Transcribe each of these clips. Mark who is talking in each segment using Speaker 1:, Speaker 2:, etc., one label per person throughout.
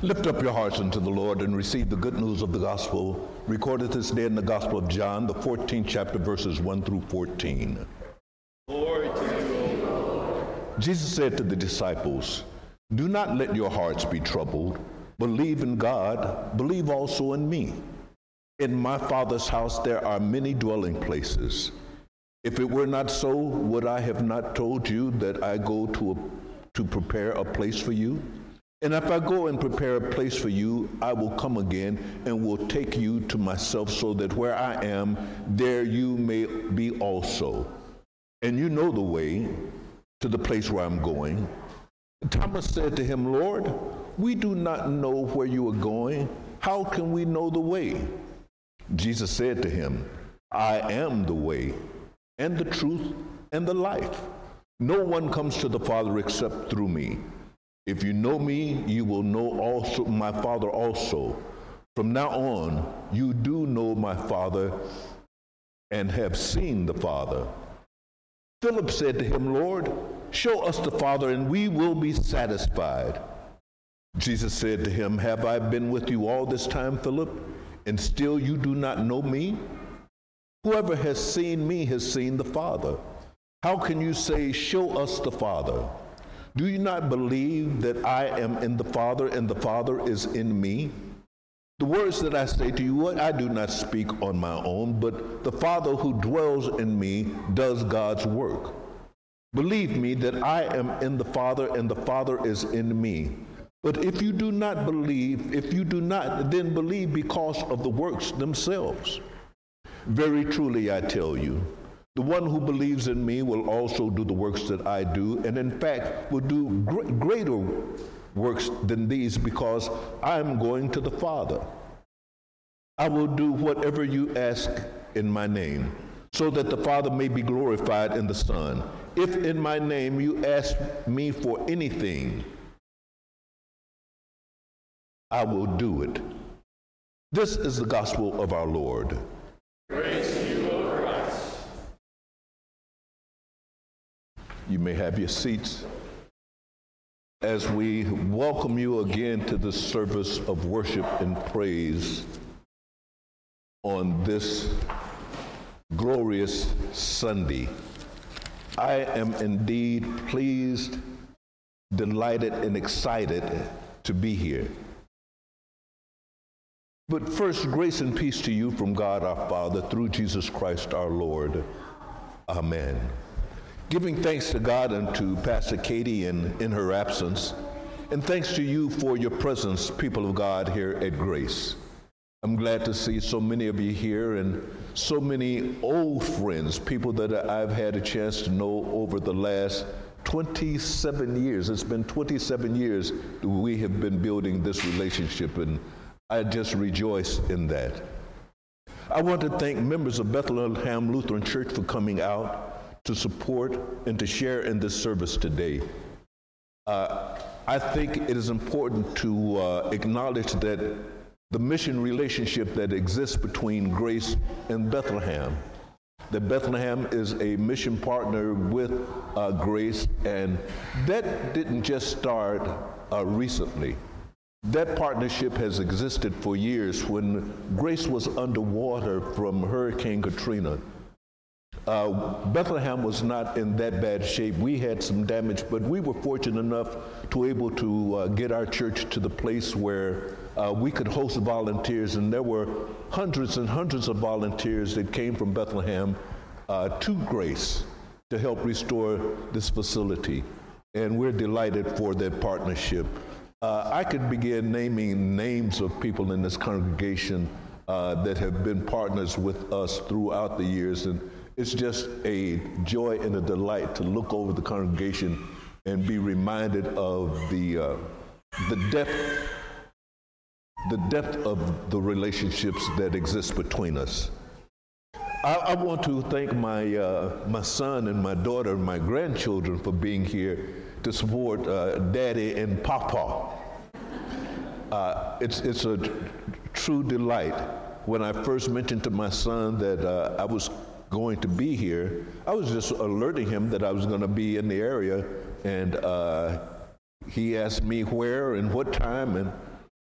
Speaker 1: Lift up your hearts unto the Lord and receive the good news of the gospel recorded this day in the Gospel of John, the 14th chapter, verses 1 through 14.
Speaker 2: Glory to you, O Lord.
Speaker 1: Jesus said to the disciples, "Do not let your hearts be troubled. Believe in God, believe also in me. In my Father's house there are many dwelling places. If it were not so, would I have not told you that I go to prepare a place for you? And if I go and prepare a place for you, I will come again and will take you to myself, so that where I am, there you may be also. And you know the way to the place where I'm going." Thomas said to him, "Lord, we do not know where you are going. How can we know the way?" Jesus said to him, "I am the way and the truth and the life. No one comes to the Father except through me. If you know me, you will know also my Father also. From now on, you do know my Father and have seen the Father." Philip said to him, "Lord, show us the Father, and we will be satisfied." Jesus said to him, "Have I been with you all this time, Philip, and still you do not know me? Whoever has seen me has seen the Father. How can you say, 'Show us the Father'? Do you not believe that I am in the Father and the Father is in me? The words that I say to you, I do not speak on my own, but the Father who dwells in me does God's work. Believe me that I am in the Father and the Father is in me. But if you do not, then believe because of the works themselves. Very truly I tell you, the one who believes in me will also do the works that I do, and in fact will do greater works than these, because I am going to the Father. I will do whatever you ask in my name, so that the Father may be glorified in the Son. If in my name you ask me for anything, I will do it." This is the gospel of our Lord.
Speaker 2: Praise to you, O Christ.
Speaker 1: You may have your seats as we welcome you again to the service of worship and praise on this glorious Sunday. I am indeed pleased, delighted, and excited to be here. But first, grace and peace to you from God our Father through Jesus Christ our Lord. Amen. Giving thanks to God and to Pastor Katie in her absence, and thanks to you for your presence, people of God, here at Grace. I'm glad to see so many of you here, and so many old friends, people that I've had a chance to know over the last 27 years. It's been 27 years that we have been building this relationship, and I just rejoice in that. I want to thank members of Bethlehem Lutheran Church for coming out to support and to share in this service today. I think it is important to acknowledge that the mission relationship that exists between Grace and Bethlehem. That Bethlehem is a mission partner with Grace, and that didn't just start recently. That partnership has existed for years. When Grace was underwater from Hurricane Katrina, Bethlehem was not in that bad shape. We had some damage, but we were fortunate enough to able to get our church to the place where we could host volunteers, and there were hundreds and hundreds of volunteers that came from Bethlehem to Grace to help restore this facility, and we're delighted for that partnership. I could begin naming names of people in this congregation that have been partners with us throughout the years, and it's just a joy and a delight to look over the congregation and be reminded of the depth of the relationships that exist between us. I want to thank my son and my daughter and my grandchildren for being here to support Daddy and Papa. It's a true delight. When I first mentioned to my son that I was going to be here, I was just alerting him that I was going to be in the area, and he asked me where and what time, and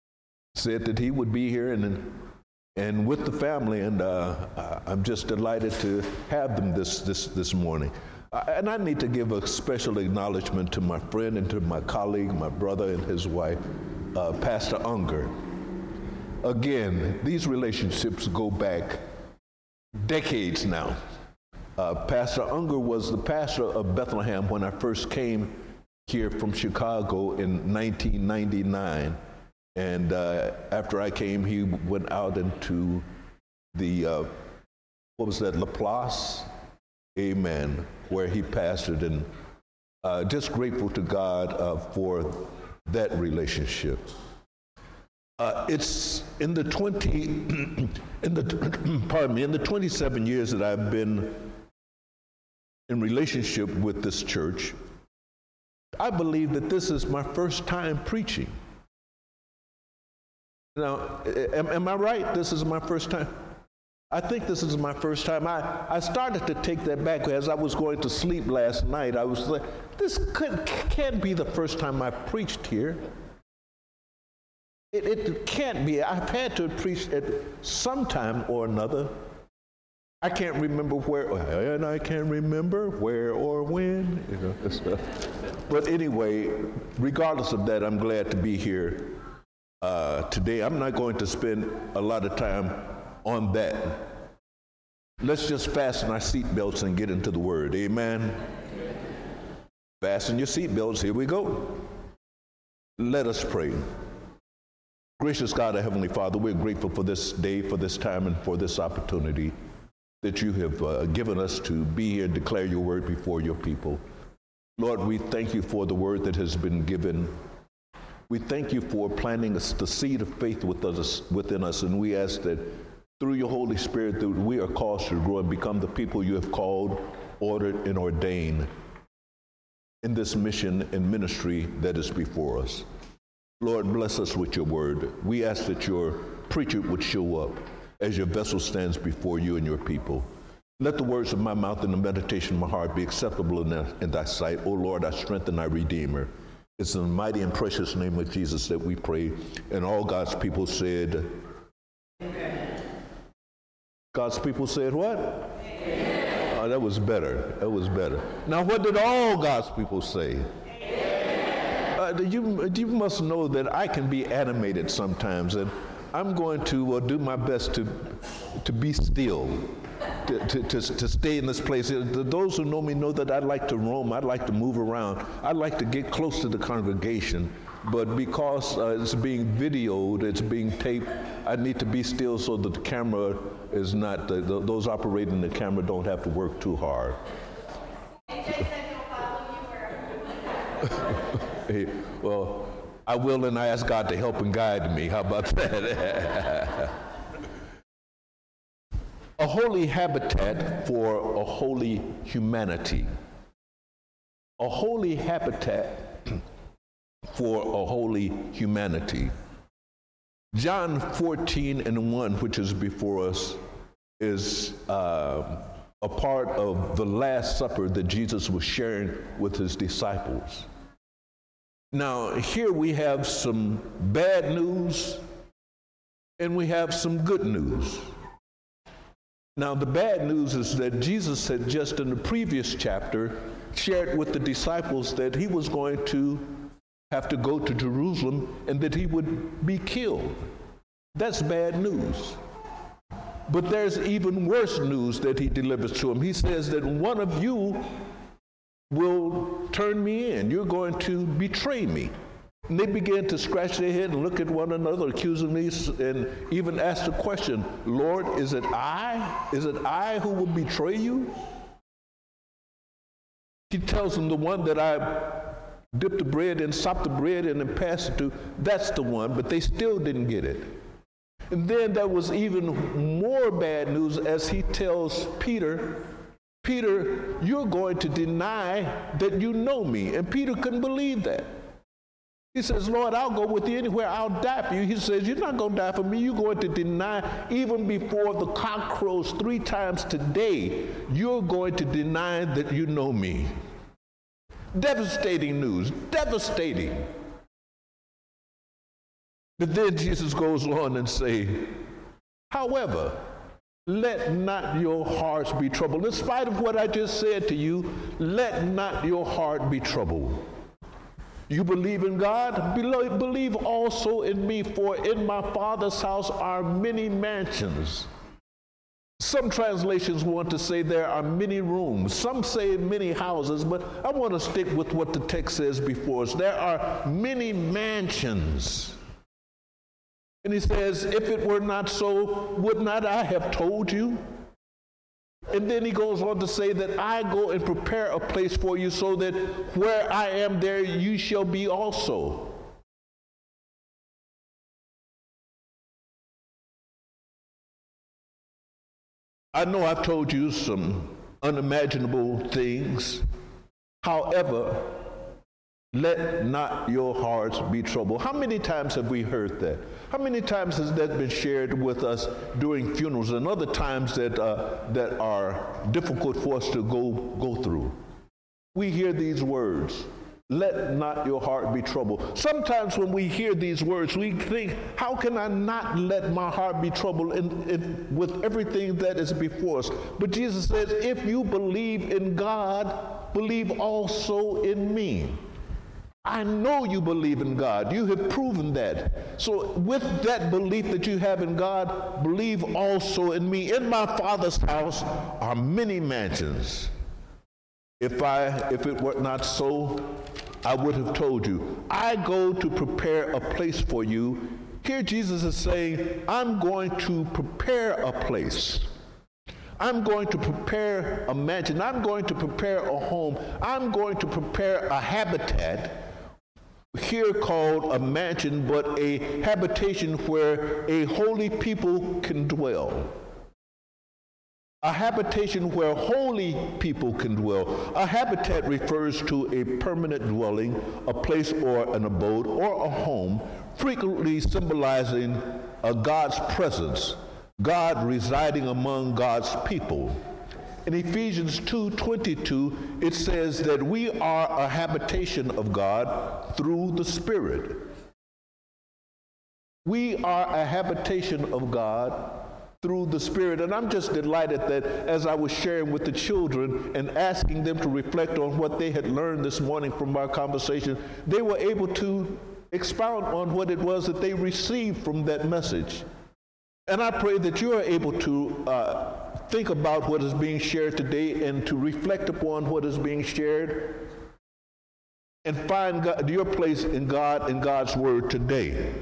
Speaker 1: said that he would be here and with the family, and I'm just delighted to have them this morning. And I need to give a special acknowledgement to my friend and to my colleague, my brother and his wife, Pastor Unger. Again, these relationships go back decades now. Pastor Unger was the pastor of Bethlehem when I first came here from Chicago in 1999. And after I came, he went out into the, Laplace? Amen, where he pastored. And just grateful to God for that relationship. It's in the 27 years that I've been in relationship with this church, I believe that this is my first time preaching. Now, am I right? This is my first time? I think this is my first time. I started to take that back as I was going to sleep last night. I was like, this can't be the first time I preached here. It can't be. I've had to preach at some time or another. I can't remember where, and I can't remember where or when. But anyway, regardless of that, I'm glad to be here today. I'm not going to spend a lot of time on that. Let's just fasten our seatbelts and get into the Word. Amen. Fasten your seatbelts. Here we go. Let us pray. Gracious God, our Heavenly Father, we're grateful for this day, for this time, and for this opportunity that you have given us to be here and declare your word before your people. Lord, we thank you for the word that has been given. We thank you for planting the seed of faith within us, and we ask that through your Holy Spirit that we are caused to grow and become the people you have called, ordered, and ordained in this mission and ministry that is before us. Lord, bless us with your word. We ask that your preacher would show up as your vessel stands before you and your people. Let the words of my mouth and the meditation of my heart be acceptable in thy sight. O Lord, our strength and our Redeemer. It's in the mighty and precious name of Jesus that we pray. And all God's people said, amen. God's people said what? Amen. Oh, that was better. That was better. Now, what did all God's people say? You must know that I can be animated sometimes, and I'm going to do my best to be still, to stay in this place. Those who know me know that I like to roam, I like to move around, I like to get close to the congregation, but because it's being videoed, it's being taped, I need to be still so that the camera is not, those operating the camera don't have to work too hard. Well, I will, and I ask God to help and guide me. How about that? A holy habitat for a holy humanity. A holy habitat for a holy humanity. John 14:1, which is before us, is a part of the Last Supper that Jesus was sharing with his disciples. Now, here we have some bad news and we have some good news. Now, the bad news is that Jesus had just in the previous chapter shared with the disciples that he was going to have to go to Jerusalem and that he would be killed. That's bad news. But there's even worse news that he delivers to them. He says that one of you will turn me in. You're going to betray me. And they began to scratch their head and look at one another, accusing me, and even ask the question, Lord, is it I? Is it I who will betray you? He tells them the one that I dipped the bread in, sopped the bread in, and passed it to, that's the one, but they still didn't get it. And then there was even more bad news as he tells Peter, Peter, you're going to deny that you know me. And Peter couldn't believe that. He says, Lord, I'll go with you anywhere. I'll die for you. He says, you're not going to die for me. You're going to deny even before the cock crows 3 times today. You're going to deny that you know me. Devastating news. Devastating. But then Jesus goes on and say, however, let not your hearts be troubled. In spite of what I just said to you, let not your heart be troubled. You believe in God, believe also in me, for in my Father's house are many mansions. Some translations want to say there are many rooms. Some say many houses, but I want to stick with what the text says before us. There are many mansions. And he says, if it were not so, would not I have told you? And then he goes on to say that I go and prepare a place for you so that where I am there you shall be also. I know I've told you some unimaginable things. However, let not your hearts be troubled. How many times have we heard that? How many times has that been shared with us during funerals and other times that are difficult for us to go through? We hear these words, let not your heart be troubled. Sometimes when we hear these words, we think, how can I not let my heart be troubled with everything that is before us? But Jesus says, if you believe in God, believe also in me. I know you believe in God. You have proven that. So with that belief that you have in God, believe also in me. In my Father's house are many mansions. If it were not so, I would have told you. I go to prepare a place for you. Here Jesus is saying, I'm going to prepare a place. I'm going to prepare a mansion. I'm going to prepare a home. I'm going to prepare a habitat, here called a mansion, but a habitation where a holy people can dwell. A habitation where holy people can dwell. A habitat refers to a permanent dwelling, a place or an abode or a home, frequently symbolizing God's presence, God residing among God's people. In Ephesians 2:22, it says that we are a habitation of God through the Spirit. We are a habitation of God through the Spirit. And I'm just delighted that as I was sharing with the children and asking them to reflect on what they had learned this morning from our conversation, they were able to expound on what it was that they received from that message. And I pray that you are able to think about what is being shared today and to reflect upon what is being shared and find your place in God and God's Word today.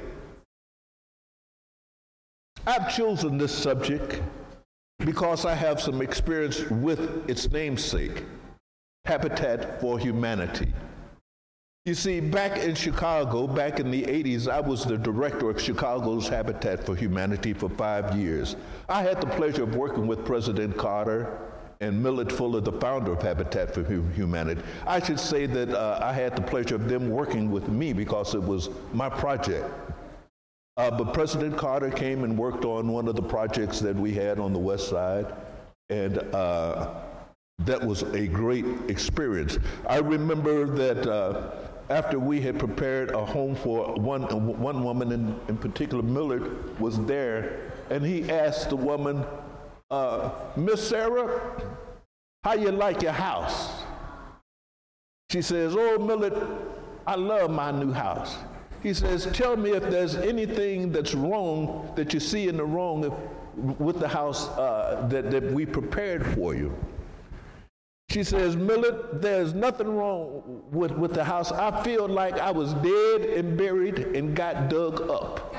Speaker 1: I've chosen this subject because I have some experience with its namesake, Habitat for Humanity. You see, back in Chicago, back in the 80s, I was the director of Chicago's Habitat for Humanity for 5 years. I had the pleasure of working with President Carter and Millard Fuller, the founder of Habitat for Humanity. I should say that I had the pleasure of them working with me because it was my project. But President Carter came and worked on one of the projects that we had on the West Side, and that was a great experience. I remember that after we had prepared a home for one woman in particular, Millard was there, and he asked the woman, Miss Sarah, how you like your house? She says, oh, Millard, I love my new house. He says, tell me if there's anything that's wrong, that you see in the wrong with the house that we prepared for you. She says, Millard, there's nothing wrong with the house. I feel like I was dead and buried and got dug up.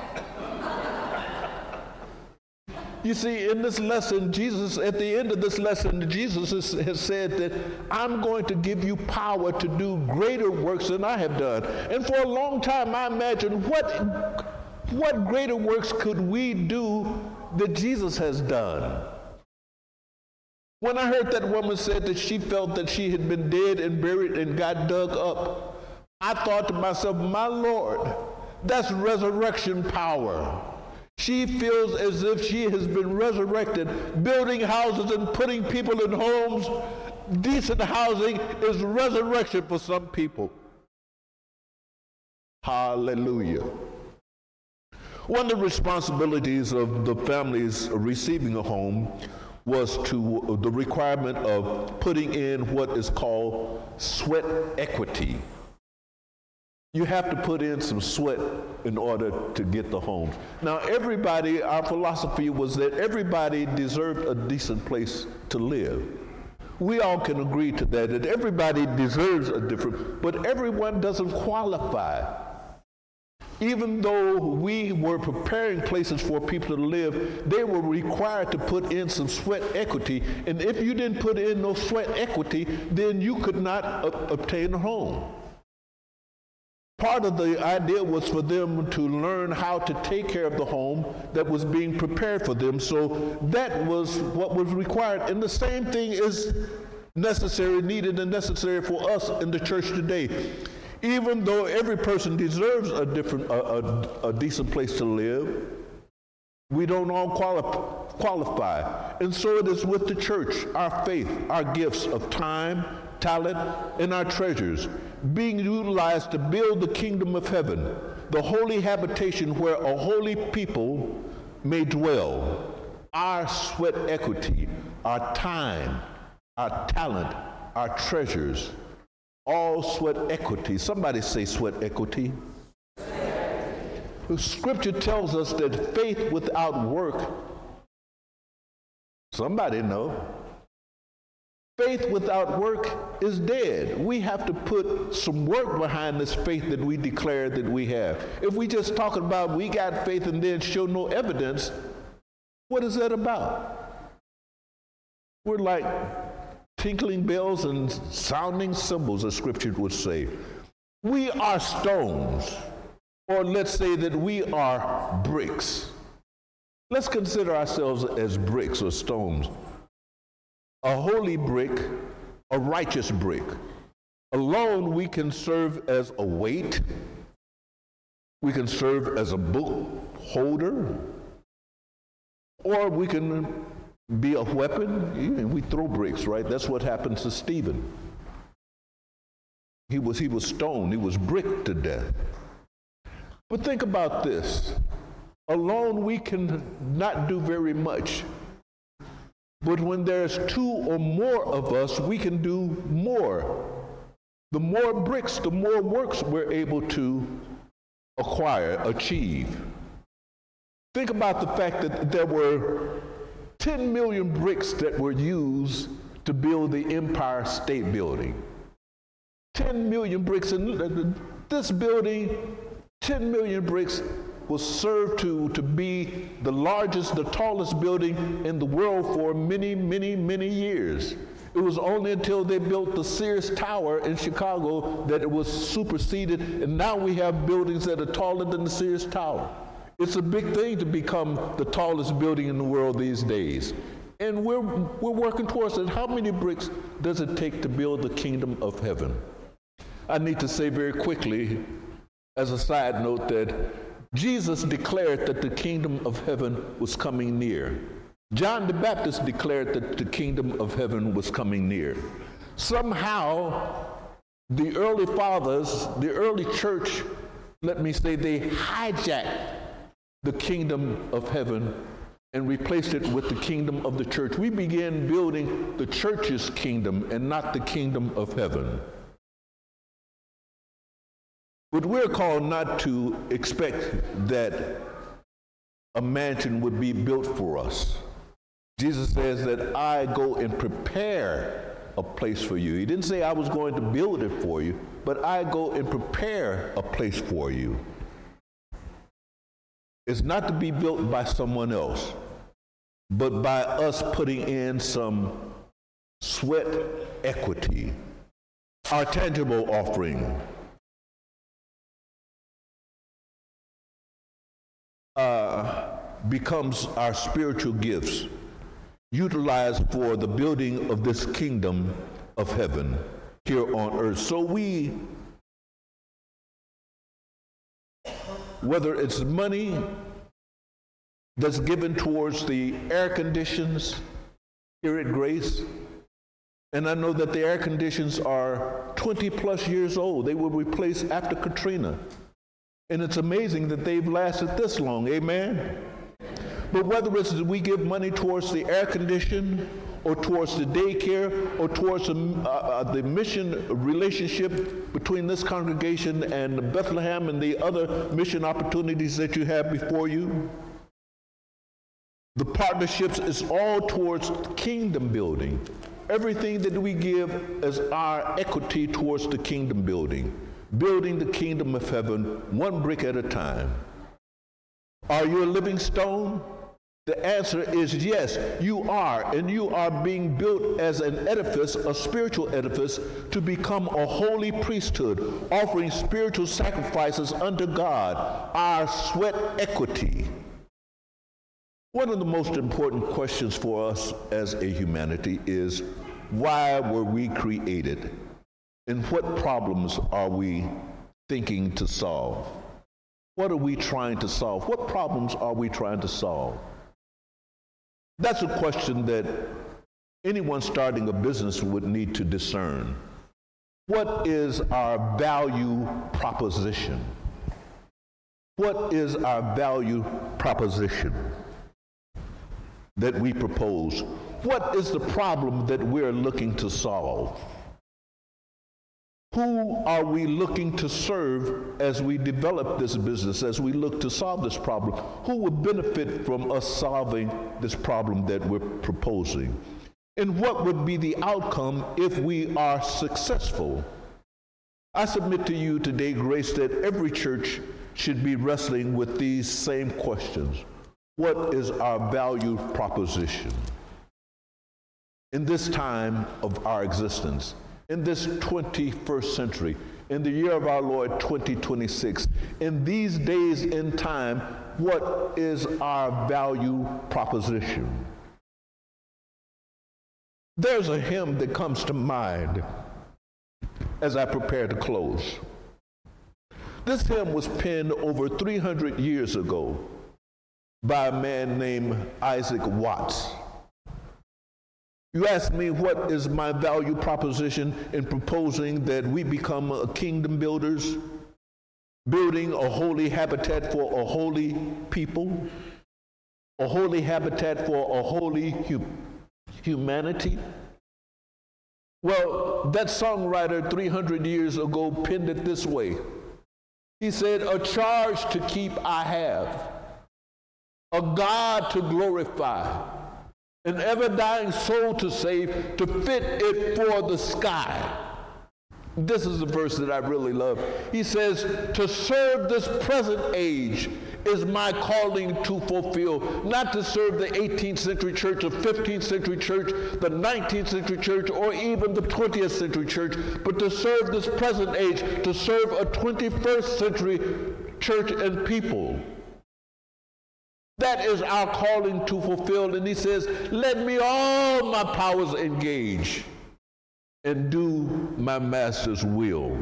Speaker 1: You see, in this lesson, Jesus, at the end of this lesson, Jesus has said that I'm going to give you power to do greater works than I have done. And for a long time, I imagined what greater works could we do that Jesus has done? When I heard that woman said that she felt that she had been dead and buried and got dug up, I thought to myself, my Lord, that's resurrection power. She feels as if she has been resurrected, building houses and putting people in homes. Decent housing is resurrection for some people. Hallelujah. One of the responsibilities of the families receiving a home was to the requirement of putting in what is called sweat equity. You have to put in some sweat in order to get the home. Now, everybody, our philosophy was that everybody deserved a decent place to live. We all can agree to that everybody deserves a different, but everyone doesn't qualify. Even though we were preparing places for people to live, they were required to put in some sweat equity. And if you didn't put in no sweat equity, then you could not obtain a home. Part of the idea was for them to learn how to take care of the home that was being prepared for them. So that was what was required. And the same thing is necessary, needed, and necessary for us in the church today. Even though every person deserves a decent place to live, we don't all qualify. And so it is with the church, our faith, our gifts of time, talent, and our treasures being utilized to build the kingdom of heaven, the holy habitation where a holy people may dwell. Our sweat equity, our time, our talent, our treasures, all sweat equity. Somebody say sweat equity. The scripture tells us that faith without work, somebody know, faith without work is dead. We have to put some work behind this faith that we declare that we have. If we just talk about we got faith and then show no evidence, what is that about? We're like tinkling bells and sounding cymbals, as scripture would say. We are stones, or let's say that we are bricks. Let's consider ourselves as bricks or stones. A holy brick, a righteous brick. Alone we can serve as a weight. We can serve as a book holder. Or we can be a weapon. We throw bricks, right? That's what happened to Stephen. He was stoned. He was bricked to death. But think about this. Alone we can not do very much. But when there's two or more of us, we can do more. The more bricks, the more works we're able to achieve. Think about the fact that there were 10 million bricks that were used to build the Empire State Building. 10 million bricks. And this building, 10 million bricks, was served to be the largest, the tallest building in the world for many, many, many years. It was only until they built the Sears Tower in Chicago that it was superseded, and now we have buildings that are taller than the Sears Tower. It's a big thing to become the tallest building in the world these days. And we're working towards it. How many bricks does it take to build the kingdom of heaven? I need to say very quickly, as a side note, that Jesus declared that the kingdom of heaven was coming near. John the Baptist declared that the kingdom of heaven was coming near. Somehow, the early fathers, the early church, let me say, they hijacked the kingdom of heaven and replaced it with the kingdom of the church. We began building the church's kingdom and not the kingdom of heaven. But we're called not to expect that a mansion would be built for us. Jesus says that I go and prepare a place for you. He didn't say I was going to build it for you, but I go and prepare a place for you. It's not to be built by someone else, but by us putting in some sweat equity, our tangible offering. Becomes our spiritual gifts utilized for the building of this kingdom of heaven here on earth. So we, whether it's money that's given towards the air conditions here at Grace, and I know that the air conditions are 20 plus years old. They were replaced after Katrina. And it's amazing that they've lasted this long, amen? But whether it's that we give money towards the air condition, or towards the daycare, or towards the mission relationship between this congregation and Bethlehem and the other mission opportunities that you have before you, the partnerships is all towards kingdom building. Everything that we give as our equity towards the kingdom building, building the kingdom of heaven one brick at a time. Are you a living stone? The answer is yes, you are, and you are being built as an edifice, a spiritual edifice, to become a holy priesthood, offering spiritual sacrifices unto God, our sweat equity. One of the most important questions for us as a humanity is, why were we created? And what problems are we thinking to solve? What are we trying to solve? What problems are we trying to solve? That's a question that anyone starting a business would need to discern. What is our value proposition? What is our value proposition that we propose? What is the problem that we're looking to solve? Who are we looking to serve as we develop this business, as we look to solve this problem? Who will benefit from us solving this problem that we're proposing? And what would be the outcome if we are successful? I submit to you today, Grace, that every church should be wrestling with these same questions. What is our value proposition? In this time of our existence, in this 21st century, in the year of our Lord 2026, in these days in time, what is our value proposition? There's a hymn that comes to mind as I prepare to close. This hymn was penned over 300 years ago by a man named Isaac Watts. You ask me, what is my value proposition in proposing that we become kingdom builders, building a holy habitat for a holy people, a holy habitat for a holy humanity? Well, that songwriter 300 years ago penned it this way. He said, a charge to keep I have, a God to glorify, an ever-dying soul to save, to fit it for the sky. This is the verse that I really love. He says, to serve this present age is my calling to fulfill, not to serve the 18th century church, the 15th century church, the 19th century church, or even the 20th century church, but to serve this present age, to serve a 21st century church and people. That is our calling to fulfill. And he says, let me all my powers engage and do my master's will.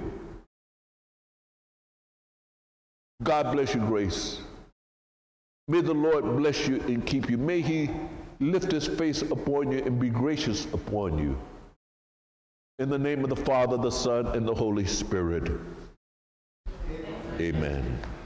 Speaker 1: God bless you, Grace. May the Lord bless you and keep you. May he lift his face upon you and be gracious upon you. In the name of the Father, the Son, and the Holy Spirit. Amen.